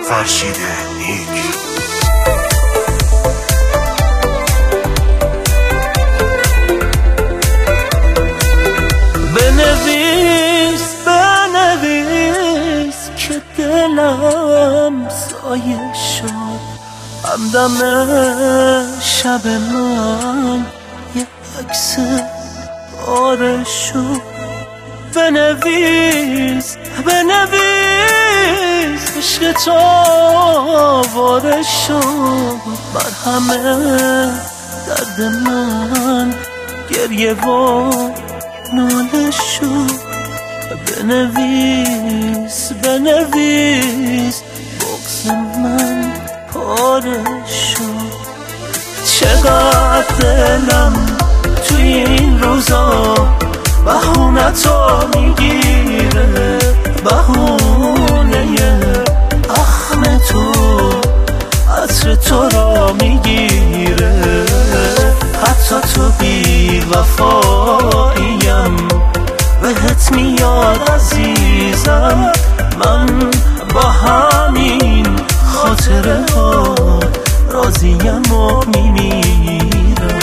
فرشید نیک. بنویس که دلم سایه شد، همدم شب من یه عکس پاره شد. بنویس عشق تو آواره شد، بر همه درد من گریه و ناله شد. بنویس بغض من پاره شد. چقدر دلم توی این روزا بهونه تو میگیره، بهونه اخم تو عطر تو را میگیره. حتی تو بی وفاییم بهت میاد عزیزم، من با همین خاطره ها راضیم و میمیرم.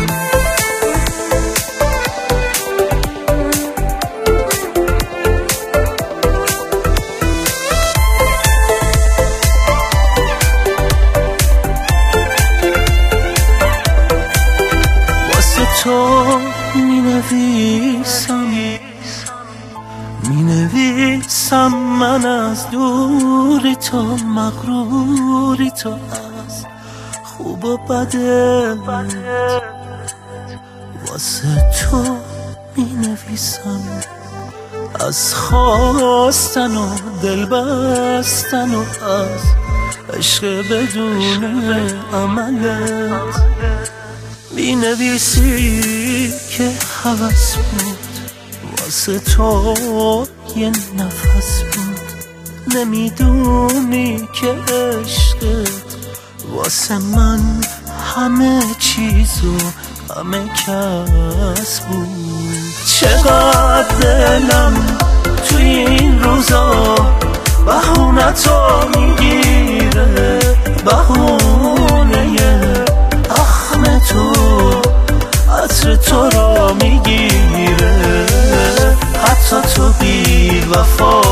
واسه تو مینویسم من از دوری تو، مغروری تو، از خوب و بدت. واسه تو مینویسم از خواستن و دل بستن و از عشق بدون عملت. مینویسی که هوس بود واسه تو یه نفس بود، نمیدونی که عشقت واسه من همه چیزو همه کس بود. چقدر دلم توی این روزا بهونه تو میگیره، بهونه اخم تو عطر تو را میگیره. حتی تو بی وفا